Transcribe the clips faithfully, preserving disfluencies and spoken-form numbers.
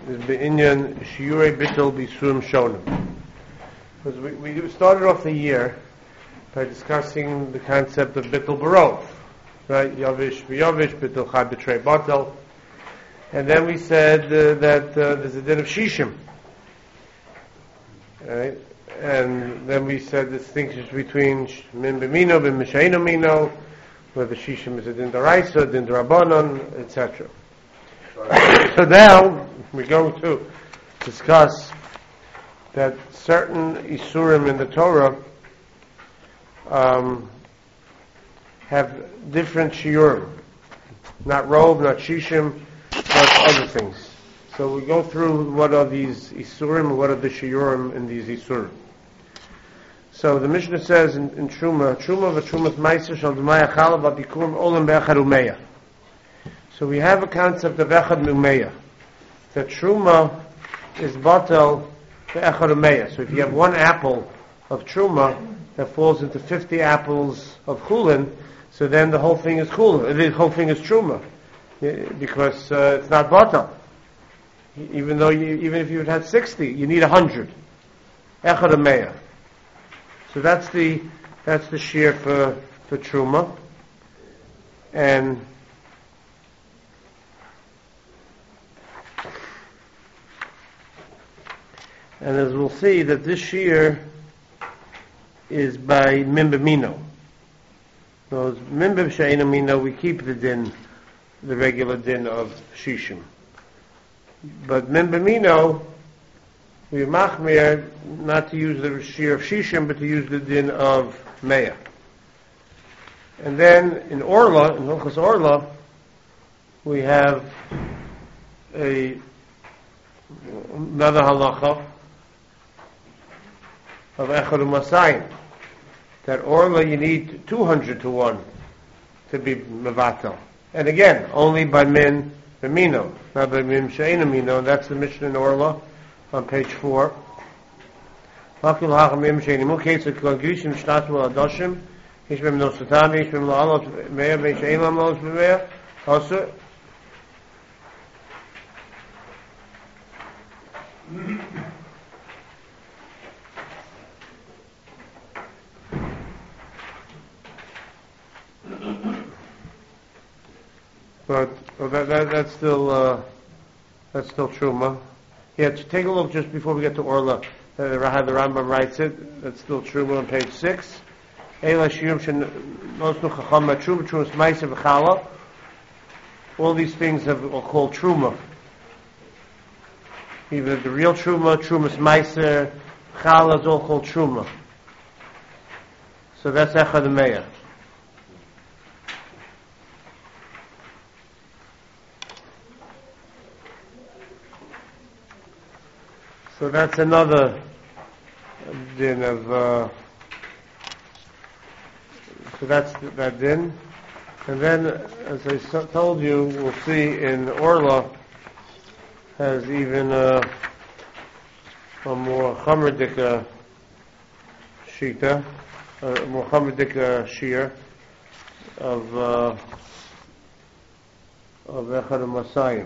is Be'inyan Shiurei Bittul B'Isurim Shonim. Because we, we started off the year by discussing the concept of Bittul Barov, right? Yavish v'Yavish, Bittul Chad B'Trei Batel. And then we said uh, that uh, there's a din of Shishim. Right? And then we said distinctions between Min B'Mino, Bin Mishaino Mino, whether Shishim is a din d'Oraisa, din d'Rabbanon, et cetera. So now we're going to discuss that certain Isurim in the Torah um, have different Shiurim. Not Rov, not Shishim, but other things. So we go through what are these Isurim and what are the Shiurim in these Isurim. So the Mishnah says in, in Truma, Truma v'Trumas Meiser shal d'maya chalav v'bikurim olim be'echad umeya. So we have a concept of echad umeya. That Truma is batel be'echad umeya. So if you have one apple of Truma that falls into fifty apples of Chulin, so then the whole thing is Chulin. The whole thing is Truma. Because uh, it's not batel. Even though you, even if you had sixty, you need a hundred. Echad umeya. So that's the that's the shear for for Truma, and and as we'll see that this shear is by Mimba Mino. Those Mimba Sheina Mino, we keep the din, the regular din of Shishim, but Mimba Mino, we machmir not to use the shear of Shishim, but to use the din of Meah. And then in Orla, in Hilchos Orla, we have a another halacha of Echad U'Masayim. That Orla you need two hundred to one to be mevatel. And again, only by min b'mino, not by min she'ena mino. And that's the Mishnah in Orla on page four. Makil ha'chamim she'enimu ketzah k'lagishim shtat v'ladashim ish b'm nosatami ish b'm la'alot me'ah v'esh elam la'alot b'me'ah also. But oh, that, that, that's still uh, that's still Truma. Yeah, take a look just before we get to Orla. Uh, how the Rambam writes it. That's still Truma on page six. All these things have, are called Truma. Even the real Truma, Trumas Meiser, Chala is all called Truma. So that's Echad U'Meya. So that's another din of, uh, so that's that din. And then, as I so told you, we'll see in Orla has even a, a more chamerdika shita, a more chamerdika shear of, uh, of Echad U'Masayim.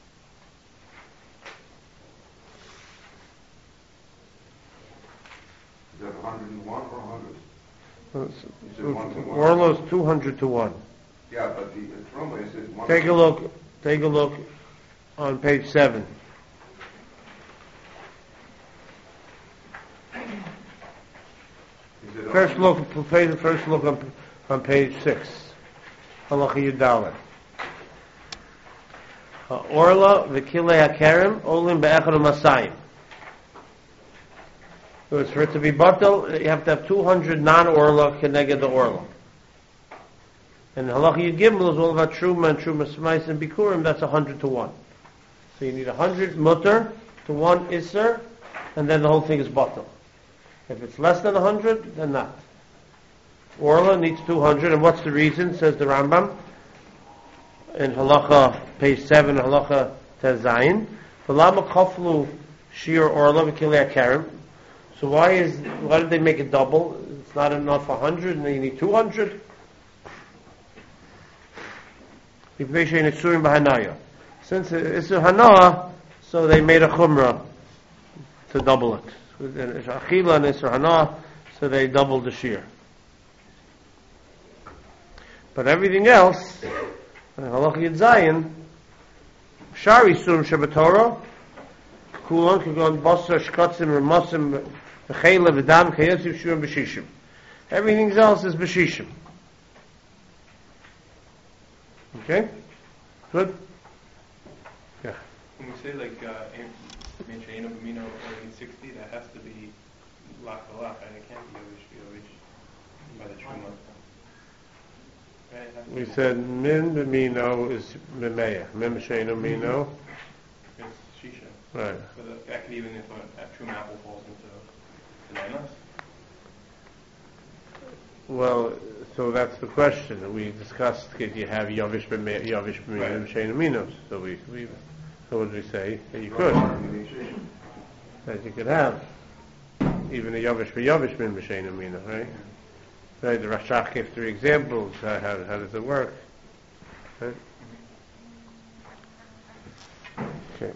Is that one hundred and one or one hundred? Orla is two hundred to one. Yeah, but the Truma is one. Take a look, take a look on page seven. First look, first look on, on page six. Halacha Yudalet. Orla v'kilei hakerem olim be'echad u'masayim. So for it to be batel, you have to have two hundred non-orla keneged the orla. And halacha Yud Gimel is all about truma and truma smais and bikurim. That's a hundred to one. So you need a hundred mutter to one iser, and then the whole thing is batel. If it's less than a hundred, then not. Orla needs two hundred, and what's the reason? Says the Rambam in halacha page seven, halacha tezayin. V'lama kaflu shir orla v'kilei hakerem. So why is why did they make it double? It's not enough a hundred, and then you need two hundred. Since it's a hana, so they made a chumrah to double it. And Achila and Isra Hana, so they doubled the shear. But everything else, Halach Yud Zayin, Shari Surim Shabbatorah, Kulon Kagon Basar Shkatzim Ramasim V'chela V'dam Kayetziv Shurim B'shishim. Everything else is B'shishim. Okay? Good? Yeah. When we say like Menshayim of Amino eight sixty, that has to be lock to lock, and it can't be Yovish Yovish by the Truma. Right? We said Min B'mino is B'meya. Min B'shein Amino. It's Shisha. Right. So that, that could even if a, a Truma apple falls into the Nanas. Well, so that's the question that we discussed. If you have Yovish B'meya, Yovish B'mino, Right. B'shein Aminos. So we, we, so what did we say? That you could. That you could have. Even a Yovish B'yovish Min B'shein Amino, right? Right, the Rashach gave three examples. How, how, how does it work? Right? Okay.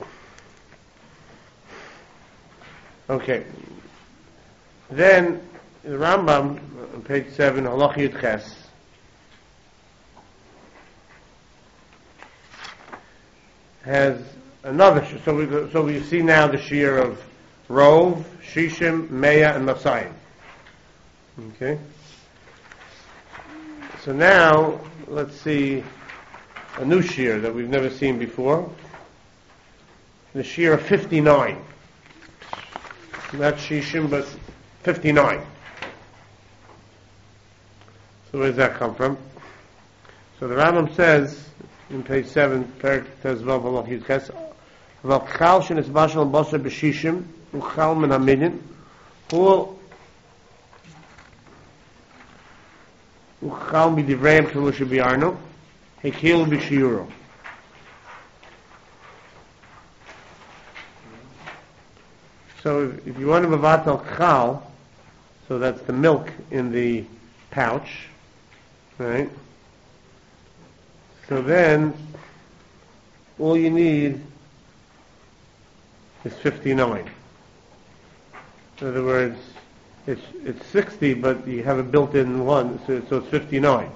Okay. Then the Rambam on page seven, Halach Yud Ches, has another. sh- So we so we see now the shear of Rov, Shishim, Meya, and Masayim. Okay. So now, let's see a new shear that we've never seen before. The shear of fifty-nine. Not Shishim, but fifty-nine. So where does that come from? So the Rambam says, in page seven, Perik Tezvav Halach Yud Ches, Val Chal Shenis Bashal Basar B'Shishim, Uchal Min HaMinyan, Hu Uchal B'Divrei K'lu Shebiarno, Hekil B'Shiuro. So if, if you want to Mavatal Chal, so that's the milk in the pouch, right? So then, all you need is fifty-nine. In other words, it's it's sixty, but you have a built-in one, so, so it's fifty-nine.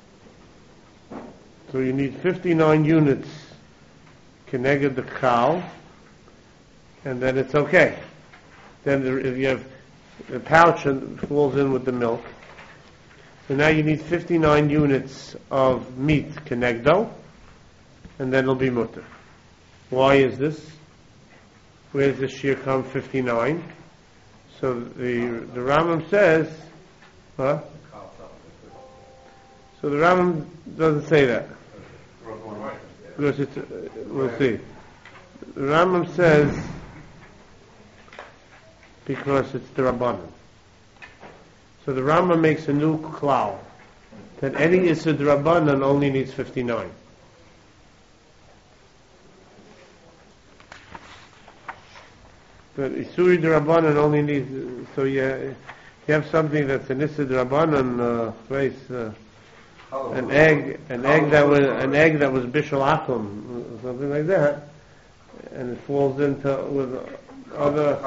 So you need fifty-nine units connected the cow, and then it's okay. Then there, if you have the pouch and falls in with the milk, so now you need fifty-nine units of meat kenegdo, and then it'll be mutter. Why is this? Where does this shear come? fifty-nine. So the the Rambam says, huh? So the Rambam doesn't say that. Because it's, uh, we'll see. The Rambam says because it's the Rabbanan. So the Rambam makes a new klal that any Issa Rabbanan only needs fifty-nine. But Isuri Rabbanan only needs, so you, you have something that's an Issa Rabbanan, uh, place, uh, an egg, an egg that was, an egg that was Bishal Akum, something like that, and it falls into, with other,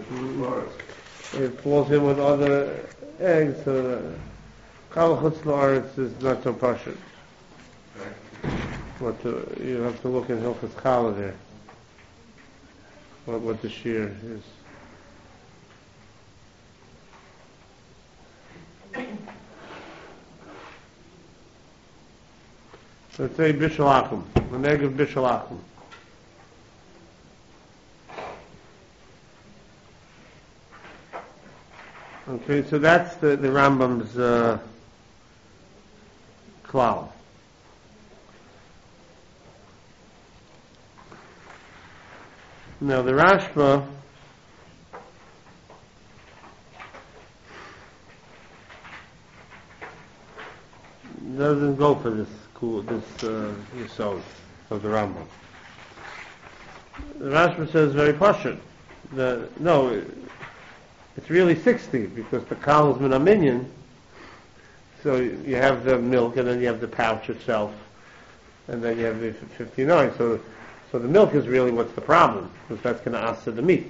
it falls in with other eggs, so Kal Chutz La'aretz is not so pashut. What to, you have to look in Hilchas Chala there. What, what the shear is. Let's say Bishal Akum, an egg of Bishal Akum. Okay, so that's the, the Rambam's uh, klal. Now the Rashba doesn't go for this cool this uh, yesod of the Rambam. The Rashba says very pashut. The no, it, it's really sixty because the cow is min minyan. So you have the milk and then you have the pouch itself, and then you have the fifty-nine. So. So So the milk is really what's the problem, because that's going to answer the meat.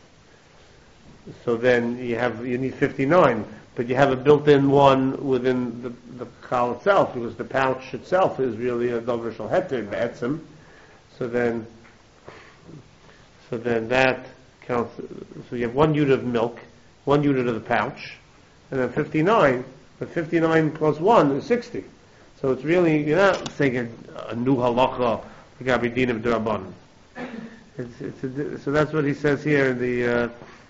So then you have you need fifty-nine, but you have a built-in one within the the chal itself, because the pouch itself is really a davar shel heter be'etzem. So then, so then that counts. So you have one unit of milk, one unit of the pouch, and then fifty-nine. But fifty-nine plus one is sixty. So it's really, you're not saying a, a new halacha, gabi dinim d'rabbanan. It's, it's a, so that's what he says here in the uh,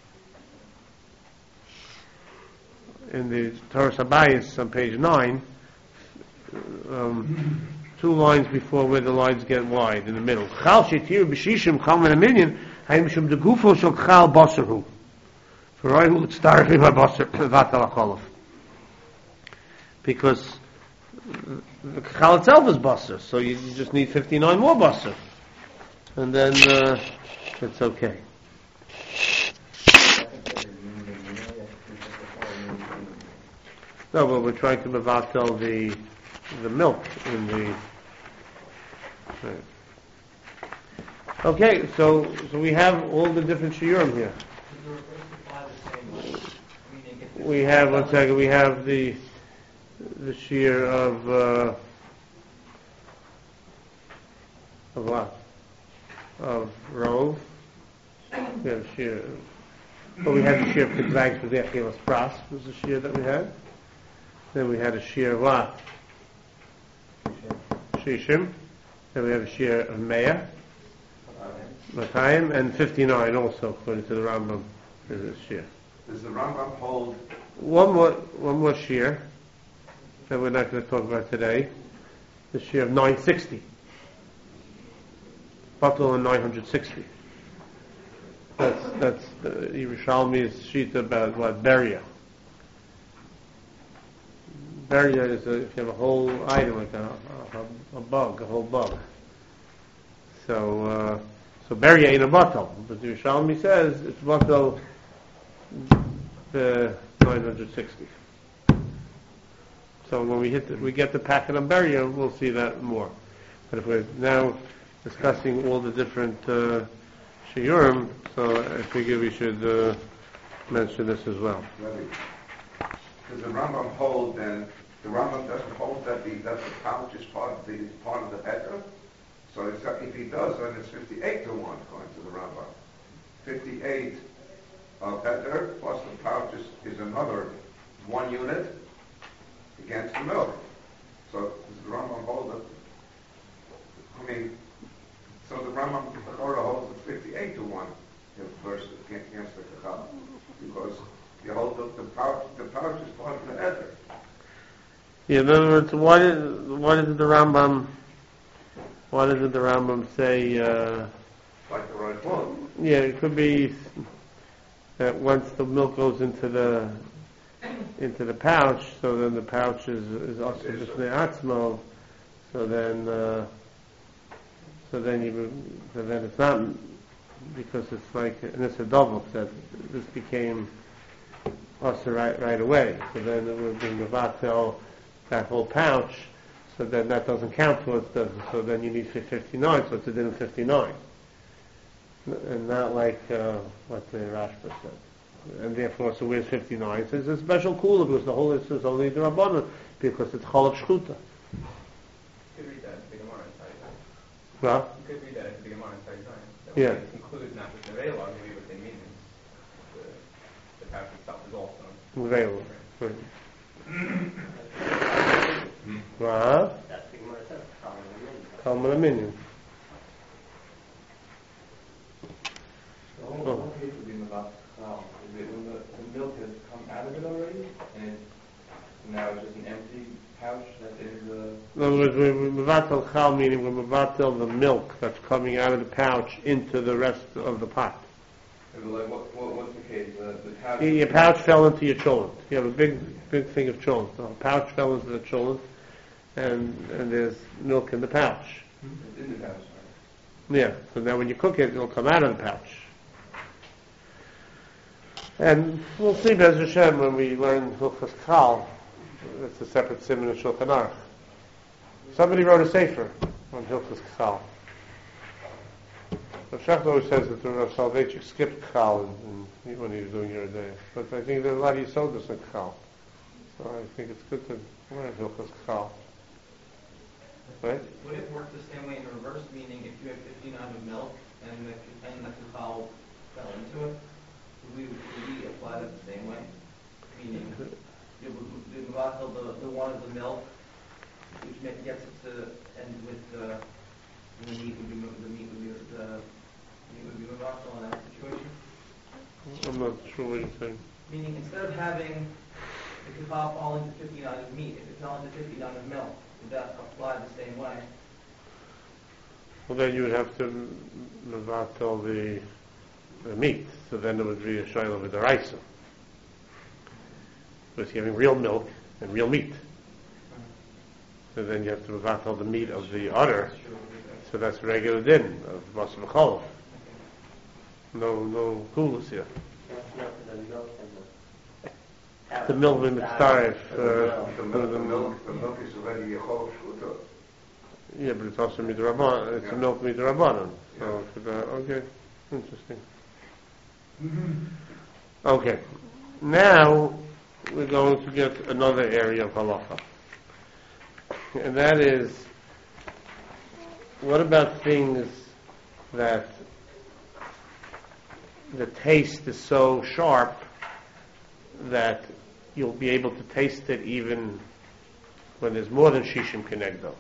in the Torah Sabayis on page nine, um, two lines before where the lines get wide in the middle. Chal shetir b'shishim chal min aminyan hayim shum degufo shel chal basarhu. For I would start with my basar vatal acholov. Because the chal itself is basar, so you, you just need fifty-nine more basar, and then uh, it's okay. No, but we're trying to mevatel the the milk in the. Right. Okay, so so we have all the different shiurim here. We have one second. We have the. The shear of uh, of what? Of rove. We have a shear. Well, we had the shear of Kidzags with the Achilas Pras was the shear that we had. Then we had a shear of what? Shishim. Then we have a shear of Meah, Matayim, and fifty-nine also according to the Rambam is a shear. Does the Rambam hold? One more, one more shear that we're not going to talk about today, the shear of nine sixty. Batal and nine hundred sixty. That's, that's the Yerushalmi's sheet about what? Beria. Beria is a, if you have a whole item, like a, a, a bug, a whole bug. So, uh, so Beria ain't a batal, but the Yerushalmi says it's batal the nine hundred sixty. So when we hit, the, we get the packet on Beria, we'll see that more. But if we're now discussing all the different uh, shiurim, so I figure we should uh, mention this as well. Does the Rambam hold then? The Rambam doesn't hold that the that the pouch is part of the part of the heter. So it's, if he does, then it's fifty-eight to one according to the Rambam. Fifty-eight of heter plus the pouch is, is another one unit against the milk. So does the Rambam hold it? I mean, so the Rambam the Torah holds it fifty-eight to one versus against the Kachal, because you hold the, the pouch. The pouch is part of the heter. Yeah, in other words, why did why did the Rambam why did the Rambam say? Uh, like the right one. Yeah, it could be that once the milk goes into the into the pouch, so then the pouch is is also just the atzmo. So then, uh, so then you, so then it's not because it's like and it's a double that this became also right right away. So then it would be mevatel that whole pouch. So then that doesn't count towards the. So then you need fifty-nine. So it's a din of fifty-nine, and not like uh, what the Rashba said. And therefore, so where's fifty-nine? So it's a special kula because the whole is only the Rabbanan because it's chalav shchuta. You could read that in the Gemara inside Zion. Well, You could read that in the Gemara inside Zion. That yeah. would include not just the veilon, maybe what they mean is the, the pouch itself is also available. Right. What? That's the Gemara says. Kalman Aminion. The whole, the whole case would be about how is it when the, the milk has come out of it already, and it's, now it's just an empty pouch that is uh In other words, we're mevatel chal, meaning we're mevatel the milk that's coming out of the pouch into the rest of the pot. like what, what what's the case? The, the pouch. Your pouch fell into your cholent. You have a big, big thing of cholent. The pouch fell into the cholent, and and there's milk in the pouch. It's in the pouch. Right? Yeah. So now when you cook it, it'll come out of the pouch. And we'll see Bez Hashem when we learn Hilchas Chal. It's a separate siman in Shulchan Aruch. Somebody wrote a sefer on Hilchas Chal. Rav Shechter always says that the Rav Soloveitchik skipped Chal in, in, when he was doing your day. But I think there are a lot of Yisodus in Chal. So I think it's good to learn Hilchos Chal. Right? Would it work the same way in reverse, meaning if you had fifty-nine of milk and the, and the cacao fell into it, would we, would we apply that the same way? Meaning, it would, the, the, the one of the milk, which make, gets it to end with the, the meat would be, the meat would be, the meat would be Mavatal in that situation? I'm not sure what you're saying. Meaning, instead of having the cacao fall into fifty-nine of meat, if it fell into fifty-nine of milk, would that apply the same way? Well, then you would have to mevatel the, the meat, so then it would be a shayla with the raisa. Because you're having real milk and real meat. So then you have to mevatel the meat of the udder, so that's regular din of basar v'cholov. No, no kulas here. The milk will be mitzaref. The milk, the milk, the milk is already a chol shvuta. Yeah, but it's also midrabanan. It's a milk midrabanan. So, uh, okay, interesting. Okay, now we're going to get another area of halacha, and that is, what about things that the taste is so sharp that you'll be able to taste it even when there's more than shishim kenegdo.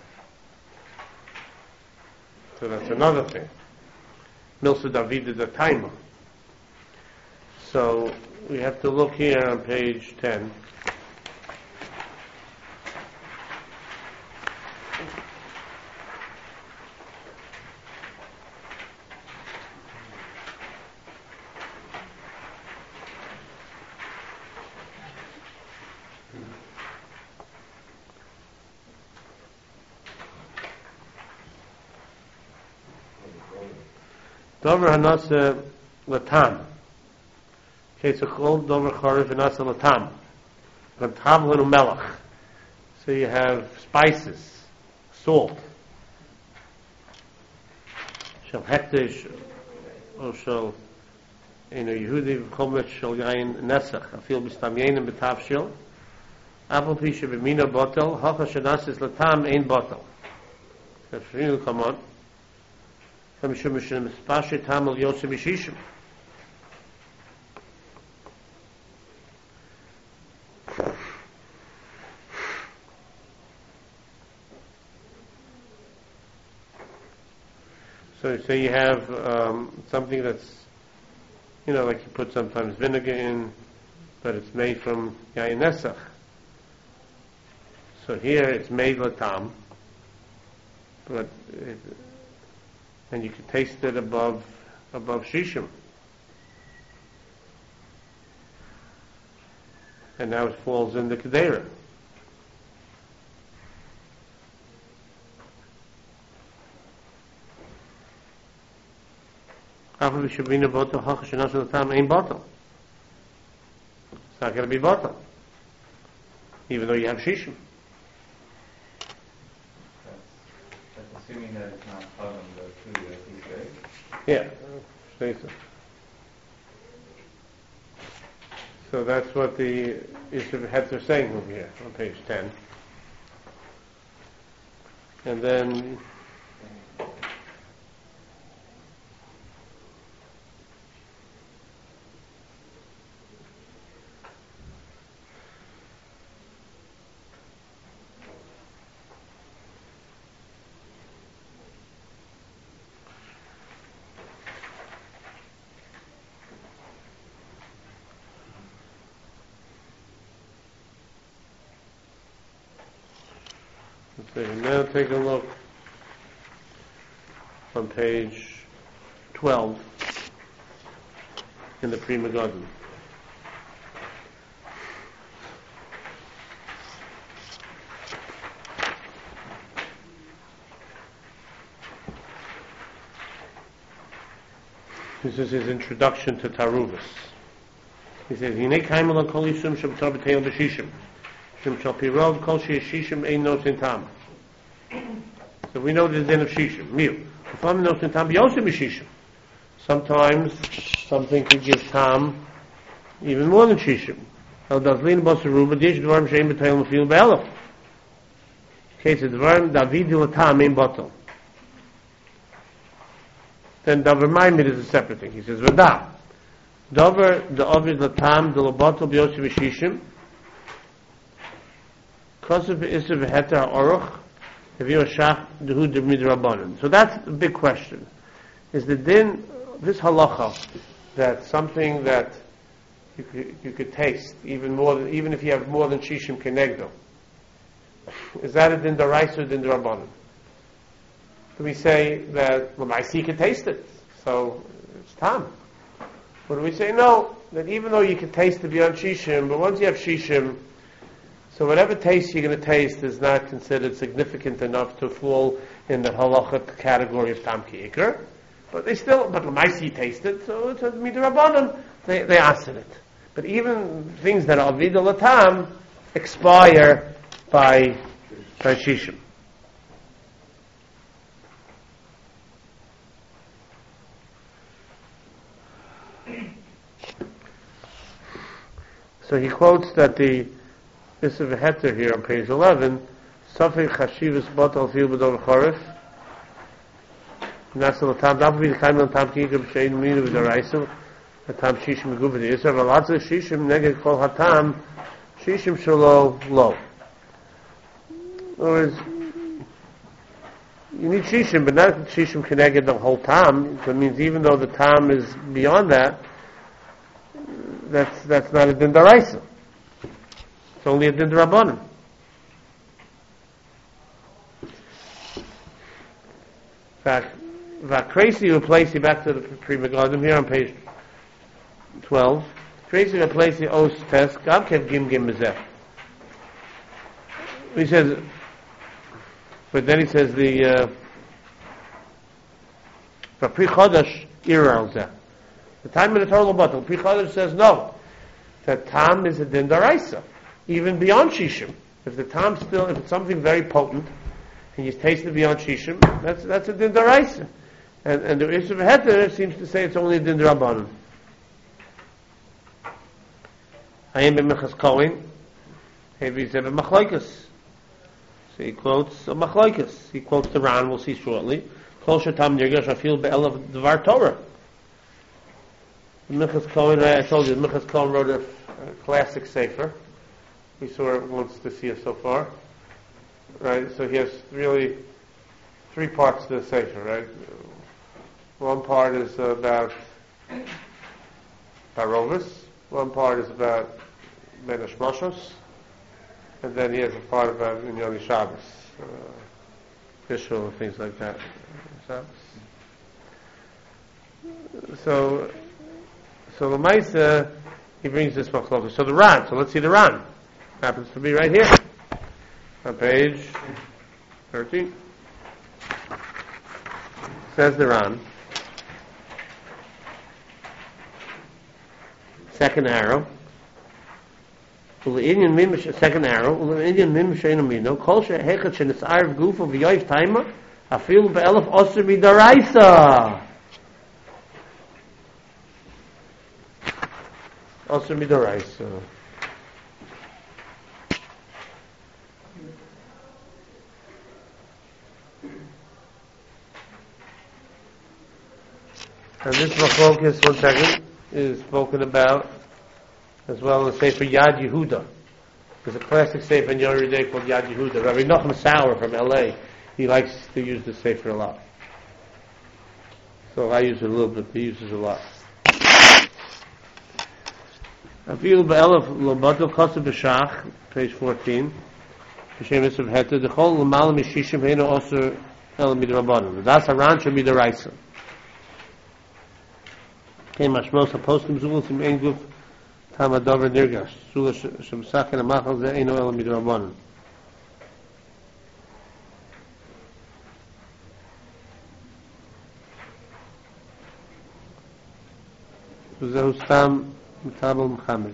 So that's another thing. Milsa David is a timer. So we have to look here on page ten. Dover hanasa latam. Okay, so called dover charif hanasa latam. Latam lenu melach. So you have spices, salt. Shel hektish, or shel, you know, Yehudi v'chomet shel yain nesach. Afil b'stam yainim b'tavshil. Apple pisha b'mina botel. Hacha shenasis latam ein botel. That's for you, come on. So you say you have um, something that's, you know, like you put sometimes vinegar in, but it's made from yayin nesach. So here it's made latam, but it, and you can taste it above above shishim. And now it falls in the kedera. It's not going to be bottle, even though you have shishim. That's assuming that it's not part of the food that he says. Yeah, say so. So that's what the Yisrael Hetzer saying over here on page ten. And then Okay, now take a look on page twelve in the Pri Megadim. This is his introduction to Taruvus. He says, "Hinei kaimel kol yisum shem tar b'teil b'shishim, shem shal pirov kol sheyishim ein nosin tam." So we know the din of shishim, meal. Ufam nosin tam b'yosim b'shishim. Sometimes something could give tam even more than shishim. El dazlin basaruba dish dvarim shein b'tayil mafil be'elef. Case of dvarim davidi l'tam in bottle. Then davar maimed is a separate thing. He says v'da davar the obvious l'tam the l'bottle b'yosef v'shishim kosev v'isser v'heter ha'oruch v'yu shach dehu d'midrabanan. So that's the big question. Is the din this halacha that something that you could, you could taste even more than, even if you have more than shishim kenegdo, is that a din daraisa or din darabanan? Do we say that l'maisi you can taste it, so it's tam? Or do we say no, that even though you can taste it beyond shishim, but once you have shishim, so whatever taste you're going to taste is not considered significant enough to fall in the halacha category of tam ki ikar. But they still, but l'maisi taste it, so it's a midrabanan. They they answered it. But even things that are vida latam expire by by shishim. So he quotes that the this is a heter here on page eleven. Safei chashivas batal fil b'dor chorif. Nasal tam that would be the kind of tam kigam shein minu with the raisel the tam shishim guv the iser but lots of shishim neged kol hatam shishim shalo low. In other words, you need shishim, but not shishim connected the whole tam. So it means even though the tam is beyond that, that's that's not a din daraisa. It's only a din darabanan. In fact, Vakresi replaces back to the Pri Megadim here on page twelve. Kresi replaces os test gavkev gim gim bezeh. He says, but then he says the for Pri Chodesh iral zeh. The time in the Torah bottle, Pri Chodesh says no, that tam is a din daraisa, even beyond shishim. If the tam still, if it's something very potent, and you taste it beyond shishim, that's that's a din daraisa. And, and the Yisrael Heter seems to say it's only a din d'Rabbanan. Hayim b'mechas kohen, hevi zeh b'machloikas. So he quotes a machloikas. He quotes the Ran, we'll see shortly. Kol shetam nirgash afil be'elav dvar Torah. Minchas Kohen, I told you, Minchas Kohen wrote a, a classic sefer. We saw it once this year so far. Right, so he has really three parts to the sefer, right? One part is about Barovis, one part is about Ben Hashmoshos, and then he has a part about Minyoni Shabbos, uh, Bishul and things like that. Shabbos. So, so the Maisa, he brings this machlokes. So the Ran, so let's see the Ran. Happens to be right here, on page thirteen. Says the Ran. Second arrow. Second arrow. Indian mim she'enamino. Kol she'hechet she'nisarv gufa v'yoyv taima. Afil be'elef osir midaraisa. Osir midaraisa. And this machlokes, one second, is spoken about as well as Sefer Yad Yehuda. There's a classic Sefer in Yeridei called Yad Yehuda. Rabbi Nachum Sauer from L A, he likes to use the Sefer a lot. So I use it a little bit, he uses it a lot. Afil be'elef lobato kosev b'shach, page fourteen. B'shem Yisrael Heter, d'chol l'mal mishishim heino osir el midrabanan. Das haran shel midaraisa. Came mashmos hapostim zugul sim ein guf tam adover nirgash. Zugul shemsach en amachal ze eino el midrabanan. Zehu stam mitabel mechametz.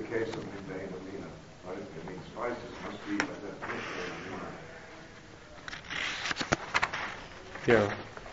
case of Mindain Amina. Right? It means spices must be by definition Amina. Yeah.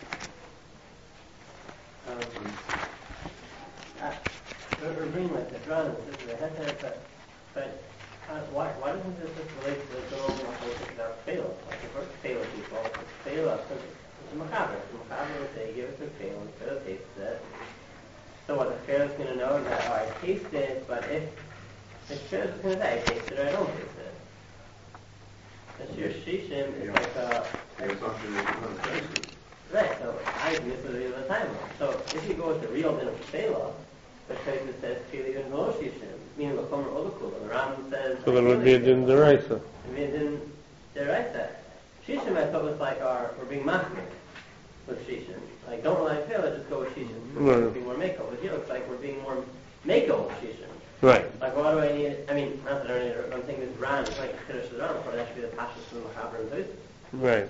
Agreeing with the drum, the head but but uh, why why doesn't this just relate to the girl who was about fail? Like the first fail people, fail up it's a macabre. The macabre would say, give us a fail, and fail tastes it. So what the fail is going to know is that oh, I taste it, but if the fail is going to say I taste it or I don't taste it. That's your shishim is like a The assumption is you're going to taste it. right. So I miss it all the time. So if you go with the real din of fail. The Shaykh says Kili and Lo Shishim, meaning the Chomer Olakul. The Ram says. So there would be a din deraisa. It would be a din deraisa. Shishim I thought was like our we're being machmir with Shishim. Like don't rely on Fela, just go with Shishim. Right. We're being more Mako. But here it looks like we're being more Mako with Shishim. Right. Like why do I need? I mean, not that I don't need it. I'm thinking this Ram is like finish the Ram, but that should be the Pashas from the Machaber and Tosis. Right.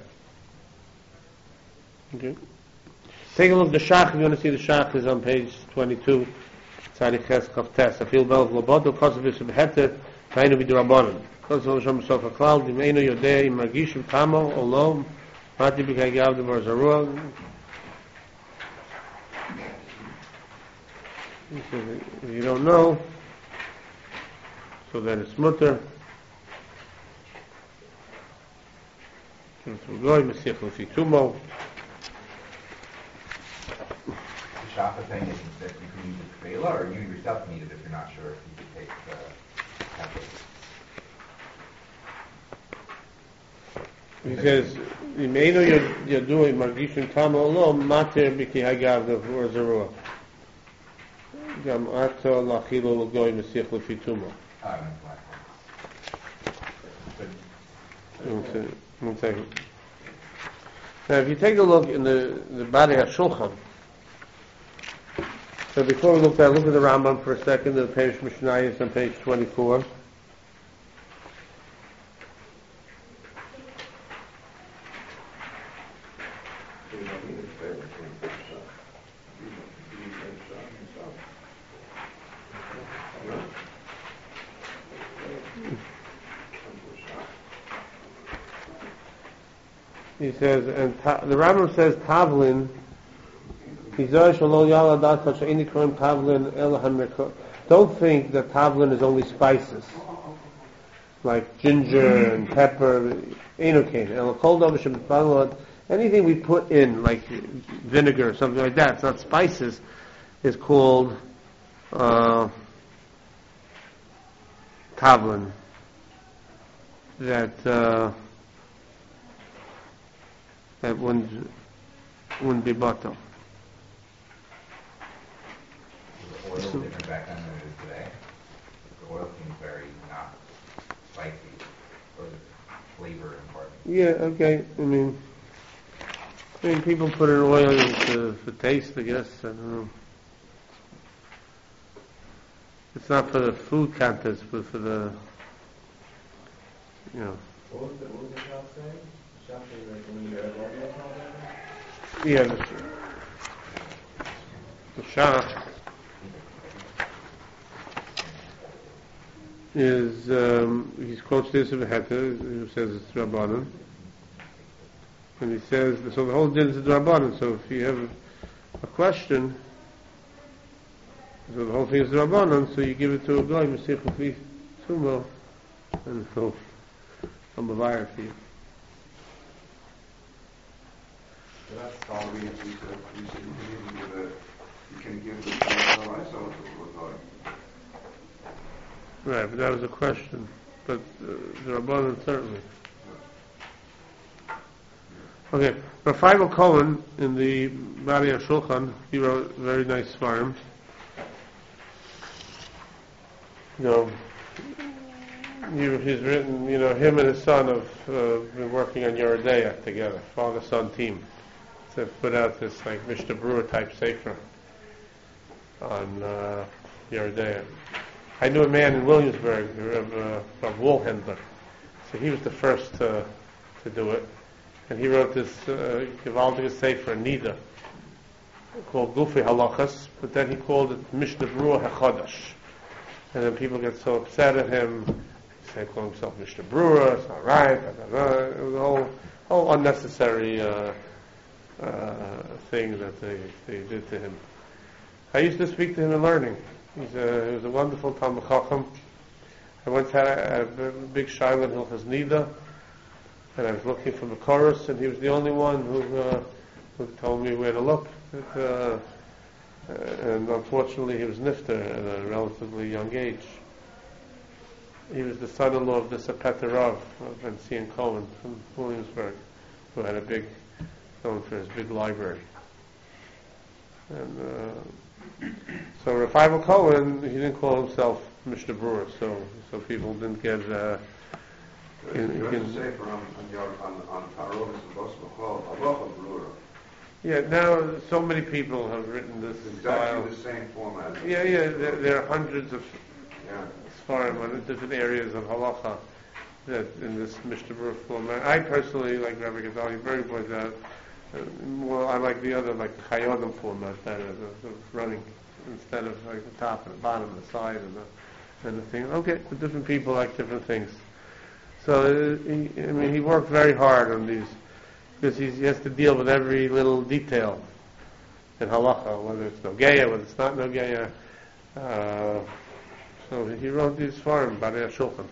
Okay. Take a look. The Shach. If you want to see the Shach, is on page twenty-two. Tzadi Ches Kaftes. I feel well. Loboto Kosovis Beheter. Tainu B'Durabanan. Kosovis Hashem Sof HaKlal. Dimeinu Yodei Im Margishim Tamo Olom. Mati B'Kei Gav Devar Zarua. He says, if you don't know, so then it's mutter. Through Goy Mesiach L'Fitumo. The Shach opinion is that you can use it Fela, or you yourself need it if you're not sure if you could take the tablet. He says, "Imeinu Yadui Margishim Tamo Olom Mater B'Ki Hagav Devar Zarua." Gam Ato L'Achilo L'Goy Mesiach L'Fitumo. Uh, One second. One second. Now, if you take a look in the the Bari HaShulchan, so before we look at look at the Rambam for a second, the page Mishnayos on page twenty-four. He says, and ta- the Rambam says, Tavlin, don't think that Tavlin is only spices, like ginger and pepper, anything we put in, like vinegar or something like that, it's not spices, is called uh, Tavlin. That uh, that wouldn't wouldn't be bottle. the oil different back then than it is today? The oil seems very not spicy, or the flavor important. Yeah, okay. I mean, I mean, people put in oil to, for taste, I guess. I don't know. It's not for the food content, but for the, you know. What was the, what was the shop saying? The shop saying like when you add oil or something? Yeah, the, the shach is, um, he quotes this of Heter, who says it's Rabbanan. And he says, so the whole din is Rabbanan, so if you have a question, so the whole thing is Rabbanan, so you give it to a guy, Masich Ufi Sumo, and so, I'm a liar for you. So that's all we, we said, we said you can give it, you can give the Torah so to a guy. Right, but that was a question. But uh, the Rabbanan certainly. Okay, Raphael Cohen in the Bari HaShulchan, he wrote a very nice svarim. You know, he, he's written, you know, him and his son have uh, been working on Yeridea together, father-son team. So they've put out this like Mishnah Berurah type sefer on uh, Yeridea. I knew a man in Williamsburg, uh, from Woolhandler. So he was the first to, to do it. And he wrote this uh, Gewaltige Sefer, Nida, called Gufi Halachas, but then he called it Mishnah Berurah HaChodesh. And then people get so upset at him. He said, call himself Mister Brewer, it's not right. Blah, blah, blah. It was a whole, whole unnecessary uh, uh, thing that they, they did to him. I used to speak to him in learning. He's a, he was a wonderful Talmud Chacham. I once had a, a big Shiloh in Hilchos Nida, and I was looking for the chorus, and he was the only one who, uh, who told me where to look. It, uh, and unfortunately, he was nifter at a relatively young age. He was the son-in-law of the Sepeter Rav of Benzion Cohen from Williamsburg, who had a big, known for his big library. And uh, so Raphael Cohen, he didn't call himself Mister Brewer, so so people didn't get. Uh, in, You in, have to say for on on your on on Parovis and Bosmachol, Halacha Brewer. yeah, now so many people have written this style. Exactly the same format. Yeah, yeah, there, there are hundreds of Yeah. Sfarim on different areas of halacha that in this Mister Brewer format. I personally like Rabbi Gedali very much. Uh, uh, more, I like the other, like the Chayodim format better, the, the running instead of like the top and the bottom and the side and the and the thing. Okay, but different people like different things. So uh, he, I mean, he worked very hard on these because he's, he has to deal with every little detail in halacha, whether it's nogeya, whether it's not nogeya. Uh, so he wrote these for him, Barei HaShulchan.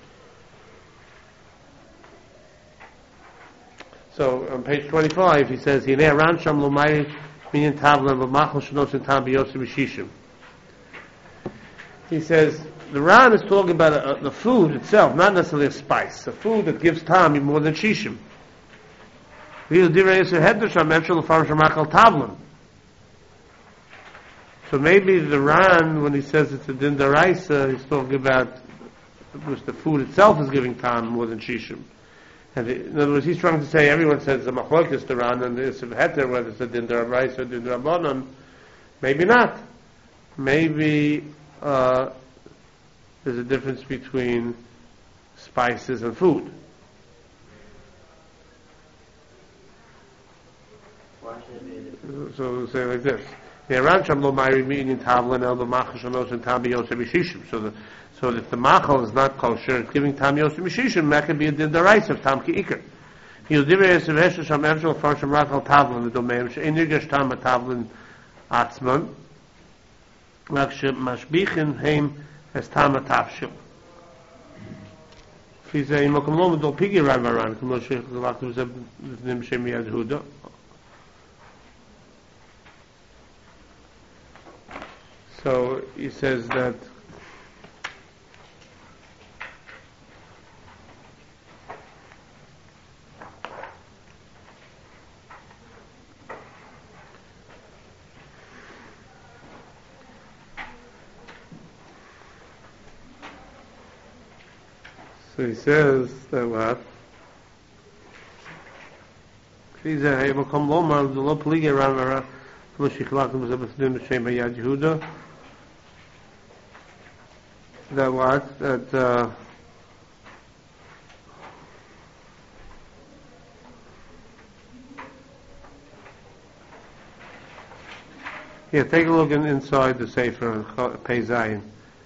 So on page twenty-five, he says, "Hinei ran sham lomay minyan tavlan v'machal shenosin tam b'yosem b'shishim." He says the Ran is talking about uh, the food itself, not necessarily a spice, a food that gives tam more than shishim. So maybe the Ran, when he says it's a din daraisa, he's talking about because the food itself is giving tam more than shishim. And the, in other words, he's trying to say everyone says the machlokes the Ran and it's a heter, whether it's a din daraisa or din darabanan. Maybe not. Maybe uh, there's a difference between spices and food. So we'll say like this. So the so if the machal is not kosher, it's giving tam yosem mishishim, that could be a din daraisa of tam ki'iker. He'll divrei esav hesher sham emshel far sham rakal tavlin the domain she'en yirgesh tam tavlin atzman rak shemashbichin heim as tam tavshil. He says, "Imokum lo medol pigi ran varan k'mo she'chalaktu zeb v'nim shem yad huda." So he says that so he says that what? He says, "Hey, Makom Lomar, the lo pligi ran varan k'mo she'chalaktu zeb v'nim shem yad Yehuda." That what? That uh, yeah, take a look in, inside the Sefer Pei Zayin.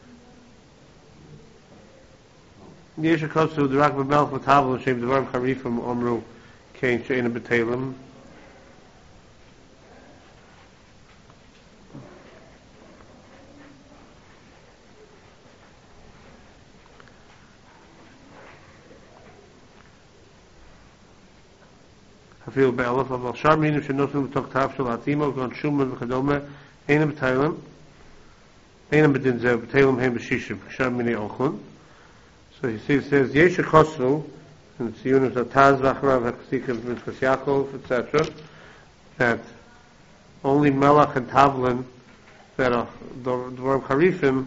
Yesh Kosu D'Rak B'Melch V'Tavel L'Shem D'Varim Charifim Omru Kein She'ena B'Telem. אפילו באלף, אבל שאר מינים שנוסעים בתוך תו של העתימה, וכאן שומן וכדומה, אינם בתאילם, אינם בדין זה, בתאילם הם בשישים, שאר מיני אוכלון. So he says, יש החוסו, ציון את התז ואחריו, הפסיקה במצחס יעקב, et cetera, that only melach and tavlin, that are dvorim harifim,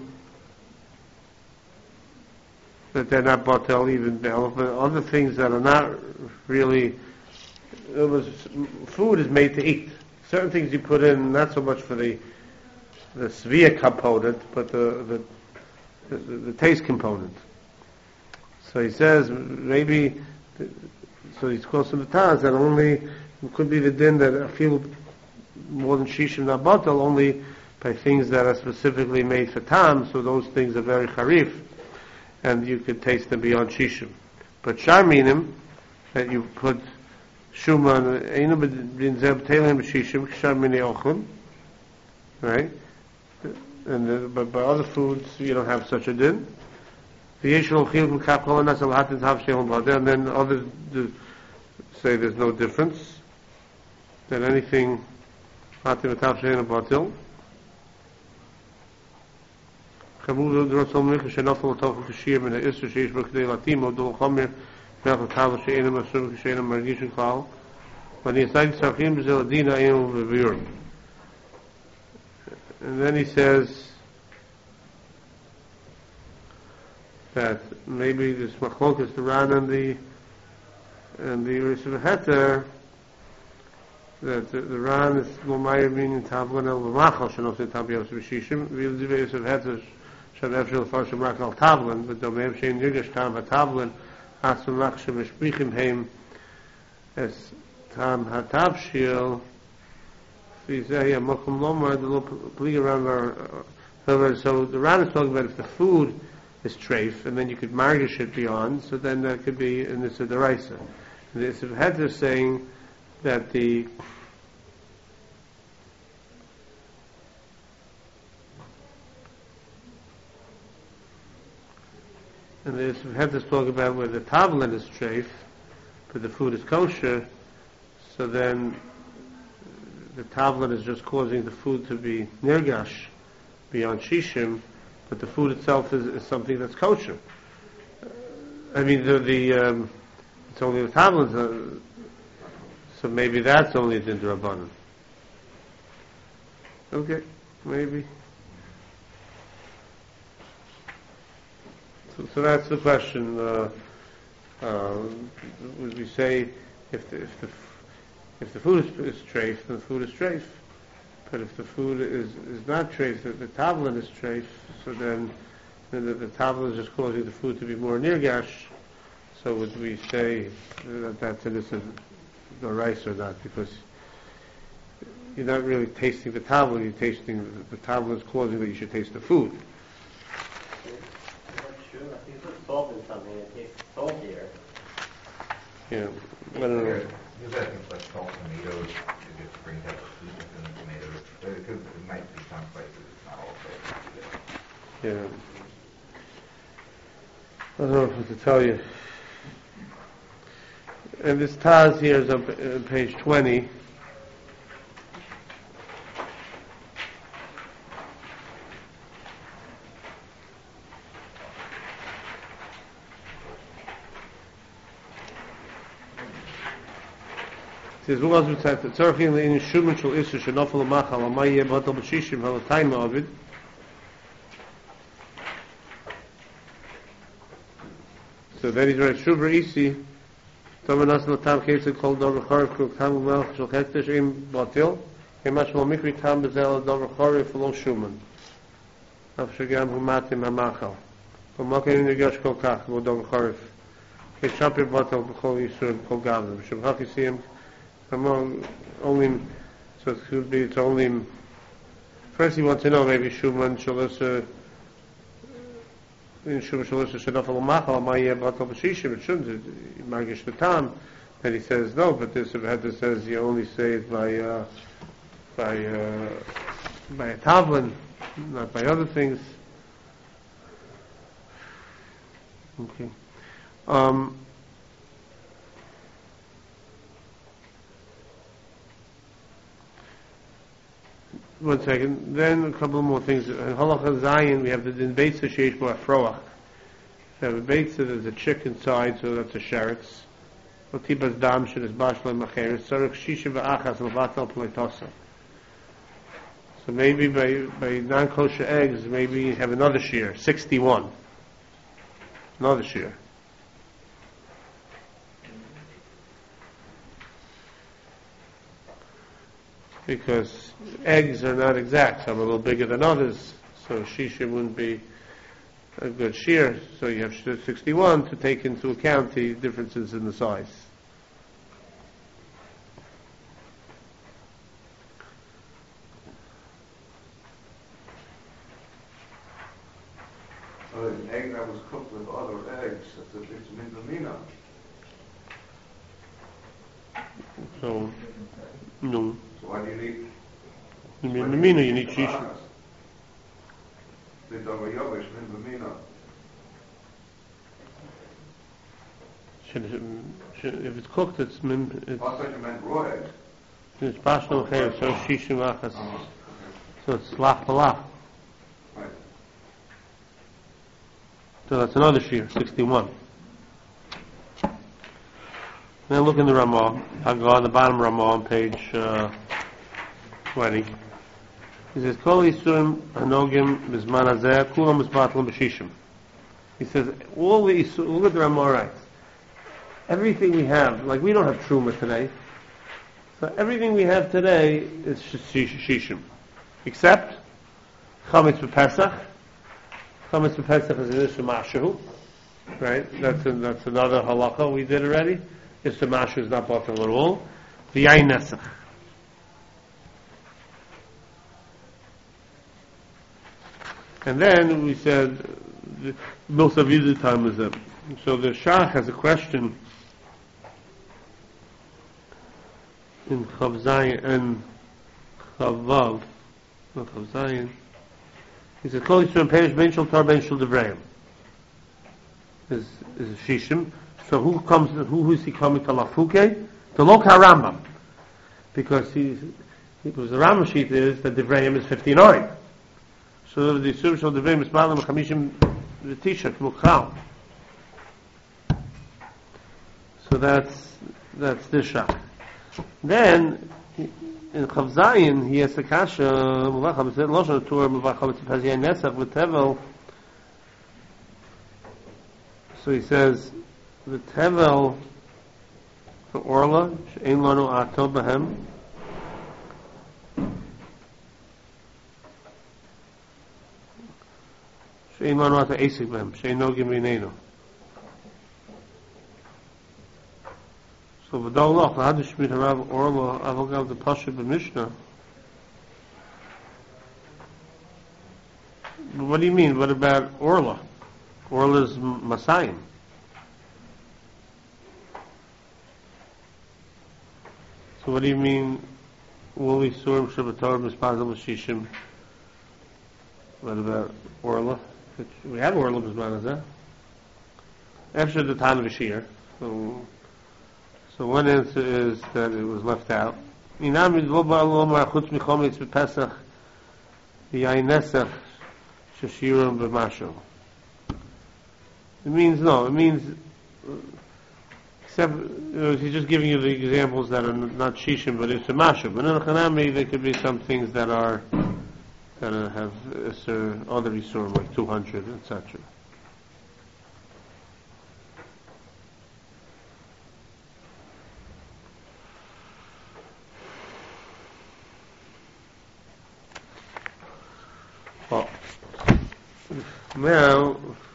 that they're not batel even be'elef, but other things that are not really. It was, food is made to eat. Certain things you put in, not so much for the the svia component, but the the, the the taste component. So he says maybe. So he's close to the taz that only it could be the din that I feel more than shishim nabatel only by things that are specifically made for tam, so those things are very harif, and you could taste them beyond shishim. But sharminim, that you put shuman, einu bin zeb teilim b'shishim, sharmini ochun, right? And uh, but by other foods, you don't have such a din. And then others do say there's no difference, that anything hatim v'tavshein batil. Kabul drosol mich shenafel tofu kashir min ha'isr sheish b'kdei latim odol chomer melch l'tavel she'enem asur k'she'enem margish l'chal v'ani yisayim tzarchim b'zel adina einu v'viurim. And then he says that maybe this machlokas, the Ran and the and the Yisrael Heter, that the, the Ran is Lomayir meaning Tavlan el V'machal Shanof the Tabiyos V'shishim V'il Ziva Yisrael Heter Shad Efshel Farshim Rakal Tavlan but Domev Shein Yirgash Tam HaTavlan Asun Machshem V'shprichim Heim Es Tam HaTavshil V'zeh Mokum Lomar the little plea around our so the Ran is talking about if the food is treif, and then you could margish it beyond, so then that could be in this deraisa. And this Heter saying that the and this Heter talk about where the tavlin is treif, but the food is kosher, so then the tavlin is just causing the food to be nirgash beyond shishim, but the food itself is, is something that's kosher. I mean, the, the um, it's only the tablets, uh, so maybe that's only the Rabbanan. Okay, maybe. So, so that's the question. Uh, uh, would we say if the if the if the food is, is treif, then the food is treif. But if the food is, is not treif, the, the tablet is treif, so then, then the, the tablet is just causing the food to be more nirgash. So would we say that that's in this the rice or not? Because you're not really tasting the tablet, you're tasting the, the tablet is causing that you should taste the food. That's true. I think you put salt in something, it tastes saltier. Yeah, I don't know. There's other things like salt, tomatoes, it just brings out the sweetness in the tomatoes. Because it might be some places, it's not all places. Yeah. I don't know what to tell you. And this Taz here is on uh, page twenty. It says, "Who was it? Tzarchim le'in shumen shel iser shenofel machal amayeh batal b'shishim halatayim avid." So then he's right. Shubra isi, Tomanas latam ketzid kol davar chariv kruk tam u'melch shel hektish im batil, kemash mal mikri tam bezel davar chariv lo shumen. Af shagam humatim hamachal. V'makim nigash kol kach vo davar chariv. Kechapir batal b'chol yisur kol gavim. Shabchach yisiyim among only, so it could be, it's only, first you want to know maybe shuman shalisa, in shuman shalisa shenafal machal ma'yeh batal b'shishim, it shouldn't, margish the tam. Then he says no, but this Heter says you only say it by uh, by uh, by a tavlin, not by other things. Okay. Um, One second. Then a couple more things. In Halacha Zayin, we have the din beitza sheish bo afroach. We have a beitza, there's a chick inside, so that's a sheretz. Otibas dam sheres bashla macheres. Tzarech shisha v'achas l'vatal pleitosa. So maybe by by non-kosher eggs, maybe you have another shear, sixty-one. Another shear. Because eggs are not exact. Some are a little bigger than others, so shisha wouldn't be a good shear. So you have sixty-one to take into account the differences in the size. an egg that was cooked with other eggs. It's a it's min b'mina. So, no. So why do you need? You mean the mina, you need shishim. The davar yovish min b'mina. Should, should, if it's cooked, it's min. It's, I thought you meant raw eggs. it's bashal chayv, so shishim achas. Uh-huh. So it's lach balach. Right. So that's another shear, sixty-one. Then look in the Ramah. I'll go on the bottom Ramah on page uh, twenty. He says, Kol Yisurim Hanogim Bizman Hazeh Kulam Bizbatlam B'Shishim. He says, all the Yisurim, look at the Ramah writes. Everything we have, like we don't have Truma today, so everything we have today is Shishim. Except Chametz B'Pesach. Chametz B'Pesach is an Isha Mashahu. Right? That's, a, that's another halakha we did already. Isha Mashahu is not bottled at all. The Yain Nesach. And then we said, Milsa Vidu time is up. So the Shach has a question in Chav Zayin and Chavav, not Chav Zayin. He says, Kol Yisrael Perish Ben Shel Tar Ben Shel Devrayim. Is is Shishim. So who comes? Who is he coming to Lafuke? To Lok HaRambam, because he's because the Rambam sheet is that Devrayim is fifty-nine. So the Yisrael Shel Devrayim is Malam Chamishim V'Tisha K'Mukhal. So that's that's the Shach. Then in Chav Zayin he has a kasha Muvacham said Loshan Torah Muvacham Tzipaziyah Nesach V'Tevel. So he says the Tevel for Orla She'ein Lanu Ato B'Hem She'ein Lanu Ato Esik B'Hem She'ein Nogim V'Neinu. So v'dolach lahadish mit harav orla avogav the pasha b'mishnah. What do you mean? What about orla? Orla is masayim. So what do you mean? Woli surim shabbatar mispazal l'shishim. What about orla? We have orla b'zman after the time of the shir. So. So one answer is that it was left out. It means no, it means except you know, he's just giving you the examples that are not shishim but it's a mashup. But in a chanami there could be some things that are that are, have uh, other isurim like two hundred, et cetera. Well, now,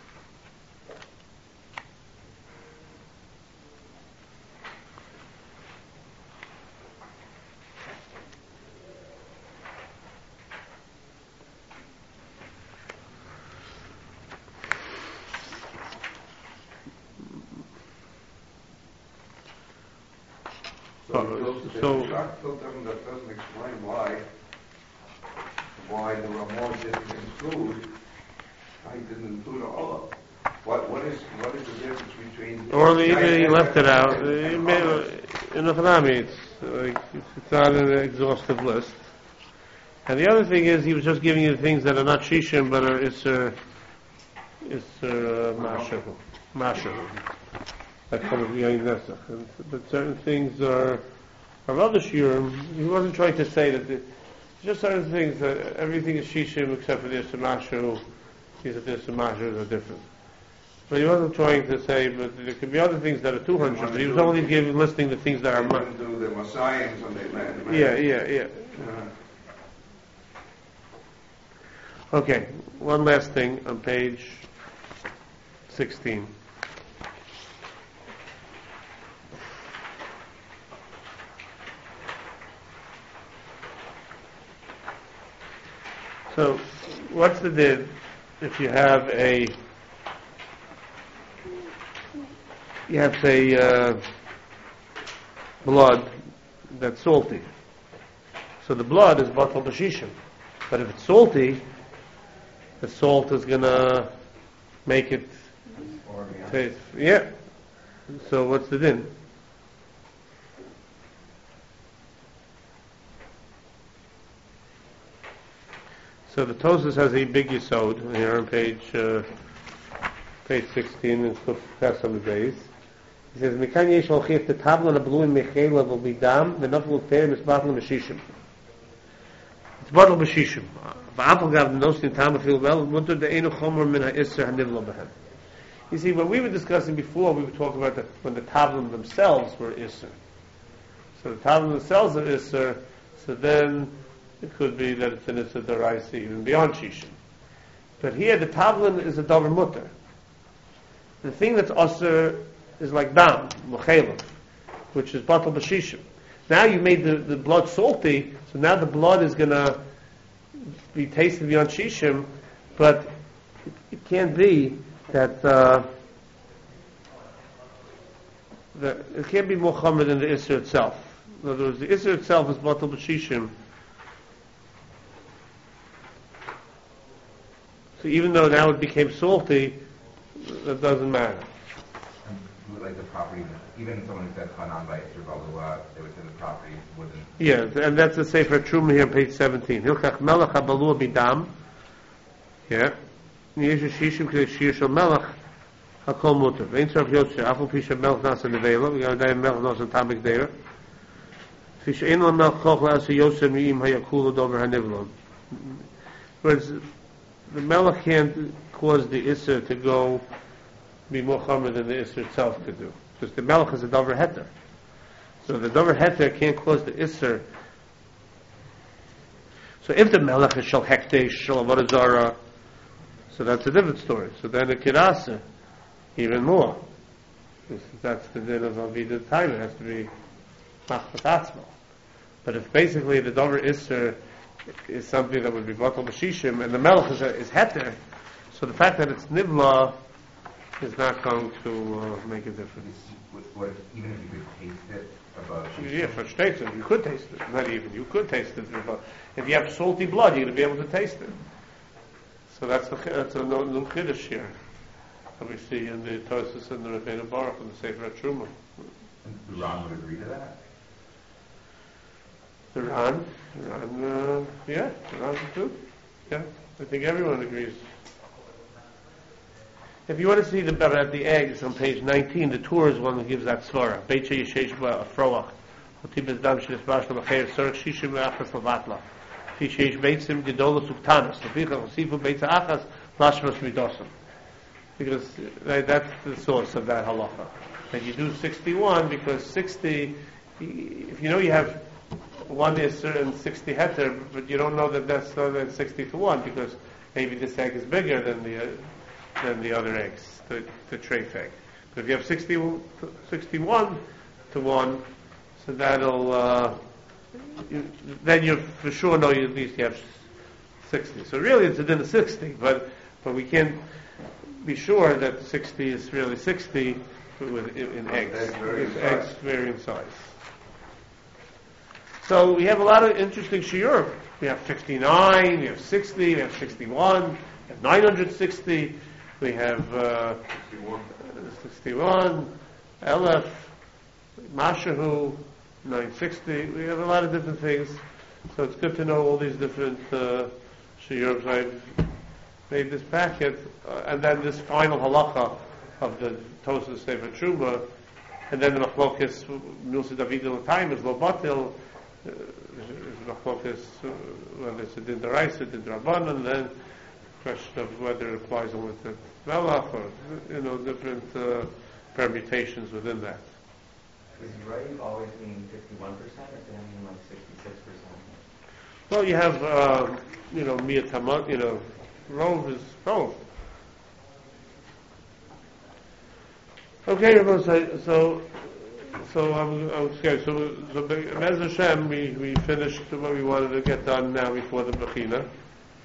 So, so, so the Shach still doesn't, that doesn't explain why why the Ramah didn't include, I didn't include all of. What what is what is the difference between? or either he left it out. He may, in the Hanami, it's like it's not an exhaustive list. And the other thing is, he was just giving you things that are not shishim, but are it's uh, it's uh, mashav, mashav. That comes behind nesach. But certain things are are other shiurim. He wasn't trying to say that. The, just certain things that everything is shishim except for the mashav. These are the mashav are different. But he wasn't trying to say, but there could be other things that are two hundred. But he was only giving, listing the things that are. They didn't do the Messiahs and they meant. Yeah, yeah, yeah. Okay, one last thing on page sixteen. So, what's the did if you have a you have, say, uh, blood that's salty. So the blood is batal b'shishim. But if it's salty, the salt is gonna make it taste. Yeah. So what's the din? So the Tosfos has a big yesod here on page uh, page sixteen in Kuf on the base. He says, "Mikan yesh holchif the tabla na blue mechela will be dam the not will fair is batal b'shishim." It's batal b'shishim. Va'apol gav the nosin tam feel well mutter the enu chomer min ha'isser hanivlo behem. You see, when we were discussing before, we were talking about the, when the tablim themselves were isser. So the tablim themselves are isser. So then it could be that it's an Issa Daraisa even beyond Shishim. But here the Tavlin is a Dover Mutter. The thing that's Osir is like Dam, Mochelav, which is Batal B'Shishim. Now you made the, the blood salty, so now the blood is going to be tasted beyond Shishim, but it, it can't be that, uh, that it can't be more Chomer than the Isser itself. In other words, the Isser itself is Batal B'Shishim. So even though now it became salty, that doesn't matter. And like the property, even someone who said Hanan by Isser Balua, they would say the property wouldn't. Yeah, and that's the Sefer Truma here on page seventeen. Hilchach Melech HaBalua Bidam. Yeah. Yesh Shishim K'dei Shir Shel Melech HaKol Mutter. Vein Tzarech Yotze, Afal Pisha Melech Nasa Nevela, we got a day Melech Nasa Tamik Deir. Fisha Ein Lo Melech Koch La'asa Yosem Yim HaYakula Dover HaNivlon. Whereas the Melech can't cause the Isser to go be more chomer than the Isser itself could do. Because the Melech is a Dover Heter. So the Dover Heter can't cause the Isser. So if the Melech is Shal Hekdesh, Shal Avodah Zarah, so that's a different story. So then the Kirasa, even more. Because that's the din of Avidah time. It has to be Machmat Atzma. But if basically the Dover Isser is something that would be Batal B'Shishim, and the Melech is, is Heter, so the fact that it's Nivla is not going to uh, make a difference. What, what, even if you could taste it above Shishim? Yeah, for taste it, you could taste it. Not even, you could taste it. But if you have salty blood, you're going to be able to taste it. So that's the that's a new Chiddush here that we see in the Tosfos and the Rebbeinu Baruch and the Sefer Truma. And Ron would agree to that? The Ran, Ran, uh, yeah, the Ran too. Yeah, I think everyone agrees. If you want to see the about the eggs on page nineteen, the Torah is one that gives that svara. Beit Yeshesh Afroach, Otibes Dam Shlis Bashla B'Cheir Sorach Shishim Ve'Achas Lavatla. Fishesh Beitzim Gedolos Uktanos. Leficha Chosifu Beitza Achas Lashmas Midosam. Because uh, that's the source of that halacha. And you do sixty-one because sixty, if you know you have one Isser and sixty heter, but you don't know that that's more than sixty to one because maybe this egg is bigger than the uh, than the other eggs, the, the treif egg. But if you have sixty, sixty-one to one, so that'll uh, you, then you for sure know you at least you have sixty. So really it's a din of sixty, but but we can't be sure that sixty is really sixty with in, in eggs. Eggs vary in With size. eggs vary in size. So we have a lot of interesting shiur. We have fifty-nine, we have sixty, we have sixty-one, we have nine hundred sixty, we have uh, sixty-one, Elef, Mashahu, nine sixty. We have a lot of different things. So it's good to know all these different uh, shiurim. I've made this packet, uh, and then this final halacha of the Tosfos Sefer Truma, and then the Machlokes Milsa David L'Tayim is Lo Batil. Uh, Machlokes uh, whether it's a din d'oraisa, din d'rabbanan, and then question of whether it applies only to Melach or you know different uh, permutations within that. Does Ray always mean fifty-one percent, or does it mean like sixty-six percent? Well, you have uh, you know Miyat Hamad, you know Rove is Rove. Okay, so so so I'm, I'm scared. So, so Bez Hashem, we, we finished what we wanted to get done now before the Bechina.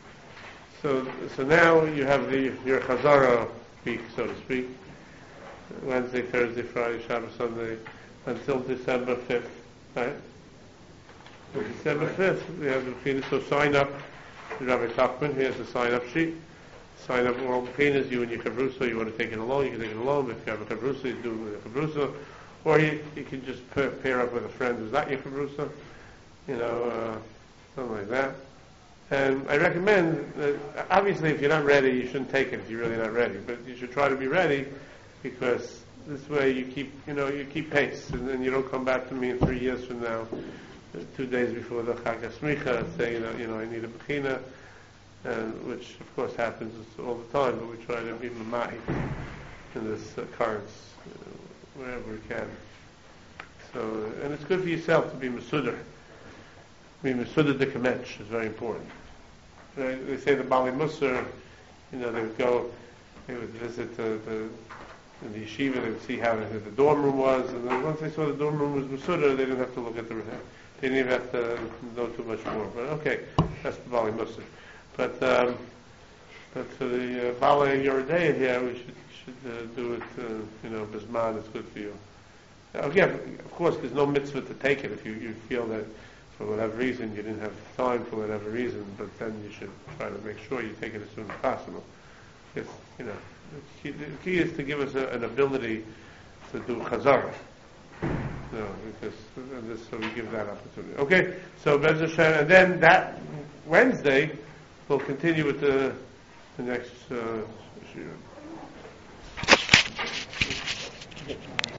So so now you have the your Chazara week, so to speak, Wednesday, Thursday, Friday, Shabbos, Sunday, until December fifth, right? So December fifth, we have the Bechinas, so sign up to Rabbi Tuchman. Here's a sign-up sheet. Sign up for all Bechinas, you and your Chavrusa. You want to take it alone, you can take it alone. If you have a Chavrusa, you do it with a Chavrusa. Or you, you can just pair, pair up with a friend who's not your Chavrusa, you know, uh, something like that. And I recommend that, obviously, if you're not ready, you shouldn't take it if you're really not ready. But you should try to be ready, because this way you keep, you know, you keep pace, and then you don't come back to me in three years from now, uh, two days before the Chag HaSmicha, and say, you know, you know, I need a Bechina, and which of course happens all the time. But we try to be mamai in this occurrence uh, wherever we can. So, and it's good for yourself to be Masudar. I mean, Masudar de Kametch is very important. They, they say the Bali Musar, you know, they would go, they would visit the, the, in the yeshiva, they would see how the, the dorm room was, and then once they saw the dorm room was Masudar, they didn't have to look at the, they didn't even have to know too much more. But okay, that's the Bali Musar. But, um, but for the uh, Bali Yeridea here, we should, should uh, do it, uh, you know, Bisman, it's good for you. Again, of course, there's no mitzvah to take it if you, you feel that for whatever reason you didn't have time for whatever reason, but then you should try to make sure you take it as soon as possible. It's, you know, the key, the key is to give us a, an ability to do chazara. You know, because and this, so we give that opportunity. Okay, so Bez Hashem, and then that Wednesday we'll continue with the the next uh, shir.